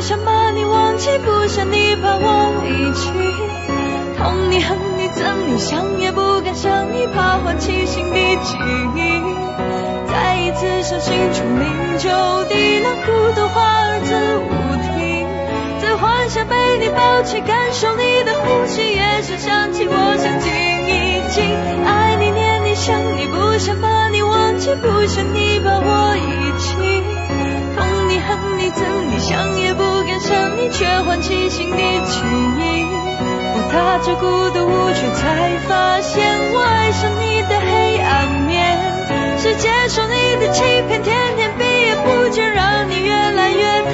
想把你忘记，不想你把我离弃，痛你恨你憎你，想也不敢想你，怕唤起心底记忆，再一次伤心重临旧地，那孤独花儿自无停，在幻想被你抱起，感受你的呼吸，也是想起我想静一静，爱你念你想你，不想把你忘记，不想你把我遗弃，痛你恨你憎你，想也不敢想你，却唤起心底记忆，我踏着孤独无趣，才发现我爱上你的黑暗面，是接受你的欺骗，天天避也不见，让你越来越